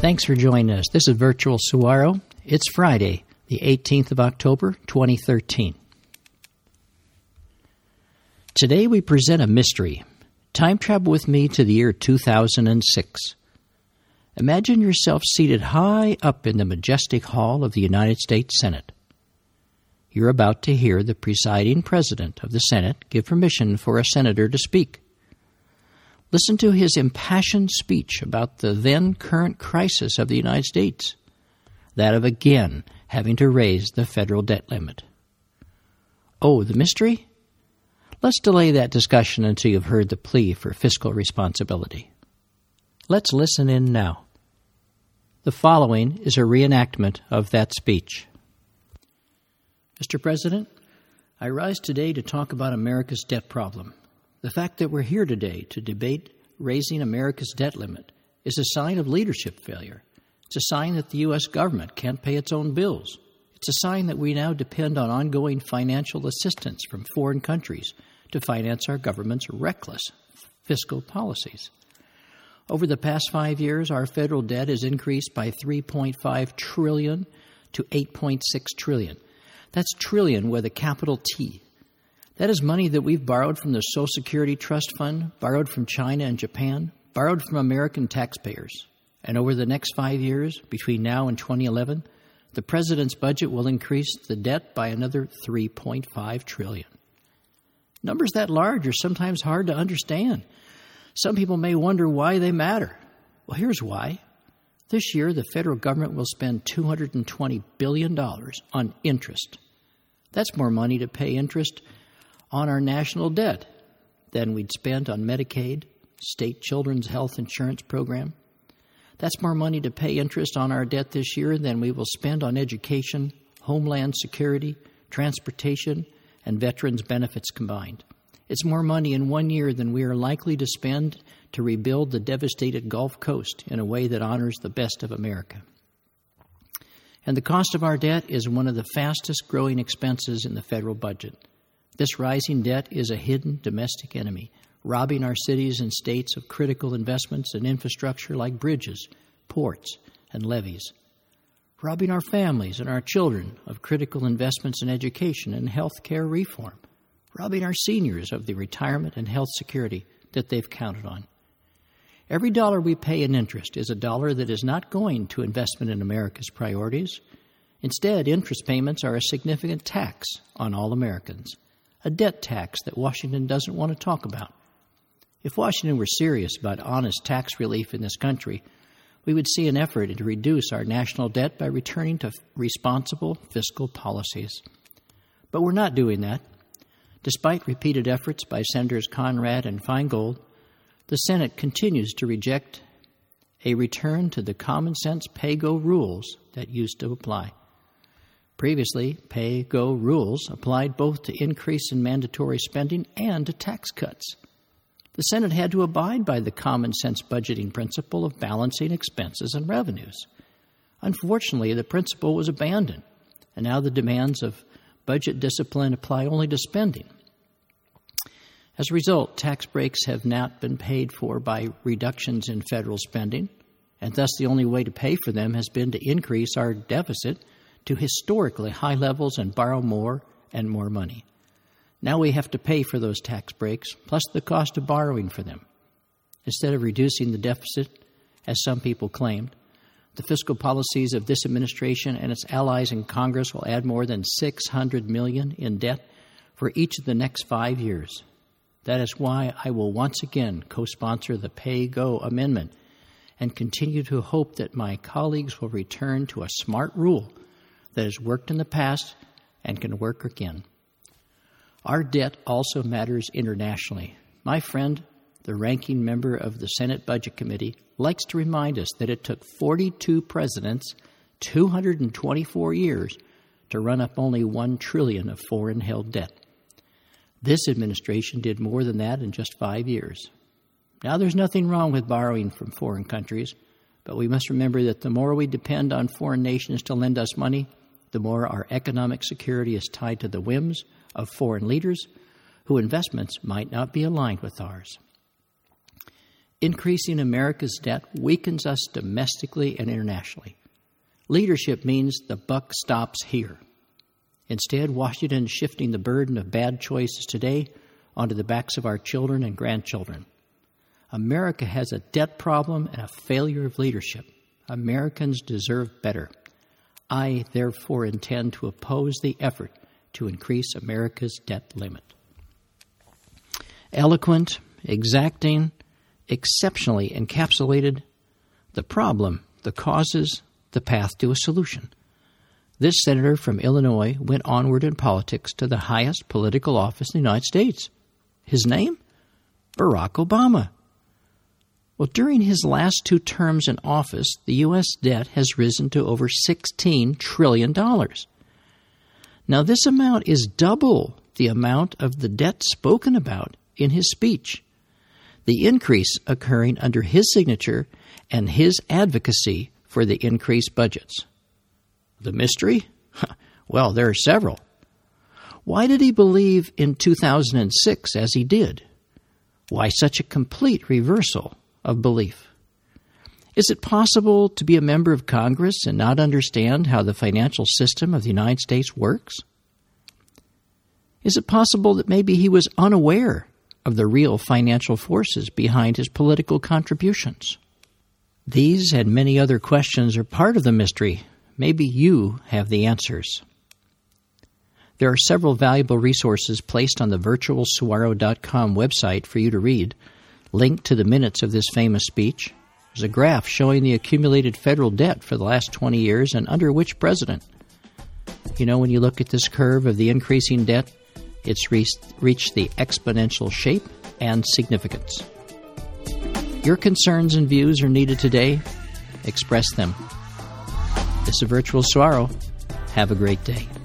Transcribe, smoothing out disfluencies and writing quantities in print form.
Thanks for joining us. This is Virtual Saguaro. It's Friday, the 18th of October, 2013. Today we present a mystery. Time travel with me to the year 2006. Imagine yourself seated high up in the majestic hall of the United States Senate. You're about to hear the presiding president of the Senate give permission for a senator to speak. Listen to his impassioned speech about the then current crisis of the United States, that of again having to raise the federal debt limit. Oh, the mystery? Let's delay that discussion until you've heard the plea for fiscal responsibility. Let's listen in now. The following is a reenactment of that speech. Mr. President, I rise today to talk about America's debt problem. The fact that we're here today to debate raising America's debt limit is a sign of leadership failure. It's a sign that the U.S. government can't pay its own bills. It's a sign that we now depend on ongoing financial assistance from foreign countries to finance our government's reckless fiscal policies. Over the past 5 years, our federal debt has increased by $3.5 trillion to $8.6 trillion. That's trillion with a capital T. That is money that we've borrowed from the Social Security Trust Fund, borrowed from China and Japan, borrowed from American taxpayers. And over the next 5 years, between now and 2011, the President's budget will increase the debt by another $3.5 trillion. Numbers that large are sometimes hard to understand. Some people may wonder why they matter. Well, here's why. This year, the federal government will spend $220 billion on interest. That's more money to pay interest on our national debt than we'd spent on Medicaid, state children's health insurance program. That's more money to pay interest on our debt this year than we will spend on education, homeland security, transportation, and veterans benefits combined. It's more money in 1 year than we are likely to spend to rebuild the devastated Gulf Coast in a way that honors the best of America. And the cost of our debt is one of the fastest growing expenses in the federal budget. This rising debt is a hidden domestic enemy, robbing our cities and states of critical investments in infrastructure like bridges, ports, and levees, robbing our families and our children of critical investments in education and health care reform, robbing our seniors of the retirement and health security that they've counted on. Every dollar we pay in interest is a dollar that is not going to investment in America's priorities. Instead, interest payments are a significant tax on all Americans, a debt tax that Washington doesn't want to talk about. If Washington were serious about honest tax relief in this country, we would see an effort to reduce our national debt by returning to responsible fiscal policies. But we're not doing that. Despite repeated efforts by Senators Conrad and Feingold, the Senate continues to reject a return to the common-sense pay-go rules that used to apply. Previously, pay-go rules applied both to increase in mandatory spending and to tax cuts. The Senate had to abide by the common-sense budgeting principle of balancing expenses and revenues. Unfortunately, the principle was abandoned, and now the demands of budget discipline apply only to spending. As a result, tax breaks have not been paid for by reductions in federal spending, and thus the only way to pay for them has been to increase our deficit to historically high levels and borrow more and more money. Now we have to pay for those tax breaks, plus the cost of borrowing for them. Instead of reducing the deficit, as some people claimed, the fiscal policies of this administration and its allies in Congress will add more than $600 million in debt for each of the next 5 years. That is why I will once again co-sponsor the Pay-Go Amendment and continue to hope that my colleagues will return to a smart rule that has worked in the past and can work again. Our debt also matters internationally. My friend, the ranking member of the Senate Budget Committee, likes to remind us that it took 42 presidents, 224 years, to run up only $1 trillion of foreign-held debt. This administration did more than that in just 5 years. Now, there's nothing wrong with borrowing from foreign countries, but we must remember that the more we depend on foreign nations to lend us money, the more our economic security is tied to the whims of foreign leaders whose investments might not be aligned with ours. Increasing America's debt weakens us domestically and internationally. Leadership means the buck stops here. Instead, Washington is shifting the burden of bad choices today onto the backs of our children and grandchildren. America has a debt problem and a failure of leadership. Americans deserve better. I, therefore, intend to oppose the effort to increase America's debt limit. Eloquent, exacting, exceptionally encapsulated the problem, the causes, the path to a solution. This senator from Illinois went onward in politics to the highest political office in the United States. His name? Barack Obama. Well, during his last 2 terms in office, the U.S. debt has risen to over $16 trillion. Now, this amount is double the amount of the debt spoken about in his speech, the increase occurring under his signature and his advocacy for the increased budgets. The mystery? Well, there are several. Why did he believe in 2006 as he did? Why such a complete reversal of belief? Is it possible to be a member of Congress and not understand how the financial system of the United States works? Is it possible that maybe he was unaware of the real financial forces behind his political contributions? These and many other questions are part of the mystery. Maybe you have the answers. There are several valuable resources placed on the virtualsaguaro.com website for you to read, linked to the minutes of this famous speech. There's a graph showing the accumulated federal debt for the last 20 years and under which president. You know, when you look at this curve of the increasing debt, it's reached the exponential shape and significance. Your concerns and views are needed today. Express them. This is Virtual Saguaro. Have a great day.